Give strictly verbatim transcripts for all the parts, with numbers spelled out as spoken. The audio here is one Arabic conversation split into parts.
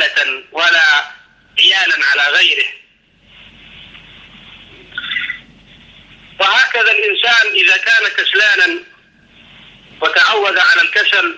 عجالة ولا عيالا على غيره. وهكذا الإنسان إذا كان كسلانا وتعود على الكسل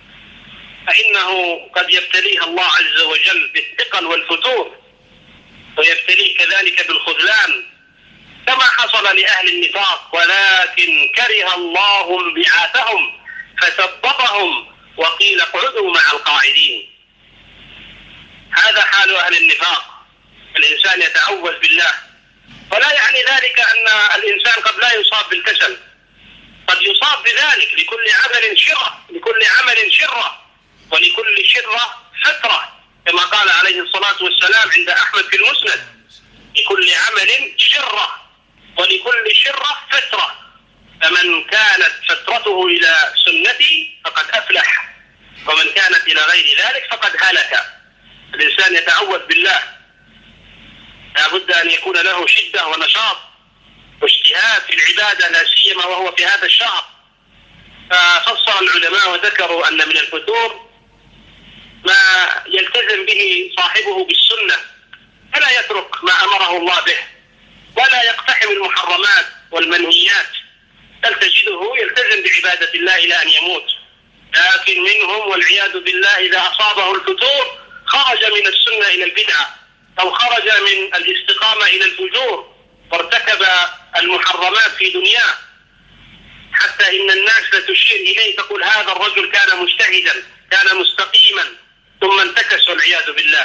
فإنه قد يبتليه الله عز وجل بالثقل والفتور، ويبتليه كذلك بالخذلان كما حصل لأهل النفاق، ولكن كره الله انبعاثهم فثبطهم وقيل اقعدوا مع القاعدين. هذا حال أهل النفاق. الإنسان يتعوذ بالله، ولا يعني ذلك أن الإنسان قد لا يصاب بالكسل، قد يصاب بذلك. لكل عمل شرة، لكل عمل شرة، ولكل شرة فترة، كما قال عليه الصلاة والسلام عند أحمد في المسند: لكل عمل شرة ولكل شرة فترة، فمن كانت فترته إلى سنتي فقد أفلح، ومن كانت إلى غير ذلك فقد هلك. الإنسان يتعوذ بالله، لا بد أن يكون له شدة ونشاط واجتهاد في العبادة، لا سيما وهو في هذا الشهر. ففصل العلماء وذكروا أن من الفتور ما يلتزم به صاحبه بالسنة، فلا يترك ما أمره الله به، ولا يقتحم المحرمات والمنهيات، بل تجده يلتزم بعبادة الله إلى أن يموت. لكن منهم والعياذ بالله إذا أصابه الفتور خرج من السنة إلى البدعة، أو خرج من الاستقامة إلى الفجور، وارتكب المحرمات في دنياه، حتى إن الناس لتشير إليه تقول هذا الرجل كان مجتهدا، كان مستقيما، ثم انتكس والعياذ بالله.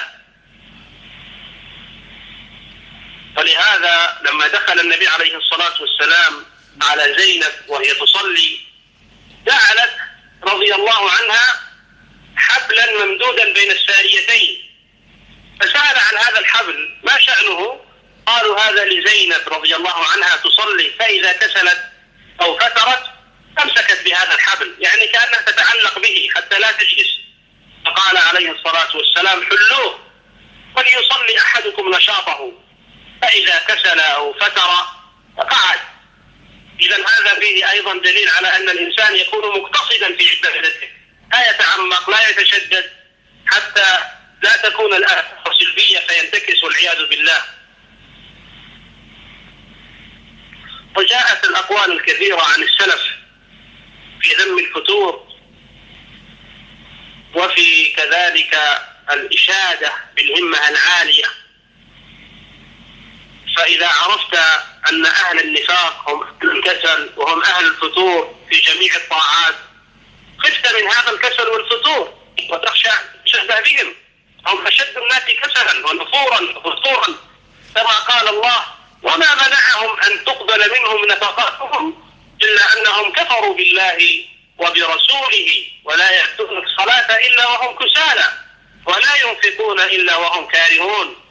ولهذا لما دخل النبي عليه الصلاة والسلام على زينب وهي تصلي، جعلت رضي الله عنها حبلا ممدودا بين الساريتين، فسأل عن هذا الحبل ما شأنه؟ قالوا هذا لزينب رضي الله عنها تصلي، فإذا كسلت أو فترت أمسكت بهذا الحبل، يعني كأنها تتعلق به حتى لا تجلس. فقال عليه الصلاة والسلام: حلوه وليصلي أحدكم نشاطه، فإذا كسل أو فتر فقعد. إذن هذا فيه أيضا دليل على أن الإنسان يكون مقتصدا في عبادته، لا يتعمق، لا يتشدد، حتى لا تكون الآثار سلبية فينتكس والعياذ بالله. وجاءت الأقوال الكثيرة عن السلف في ذم الفتور، وفي كذلك الإشادة بالهمة العالية. فإذا عرفت أن أهل النفاق هم أهل الكسل وهم أهل الفتور في جميع الطاعات، خفت من هذا الكسل والفتور وتخشى تشبه بهم. هم أشد الناس كسلا ونفورا وفتورا، كما قال الله: وما منعهم أن تقبل منهم نفقاتهم إلا أنهم كفروا بالله وبرسوله ولا يأتون الصلاة إلا وهم كسالى ولا ينفقون إلا وهم كارهون.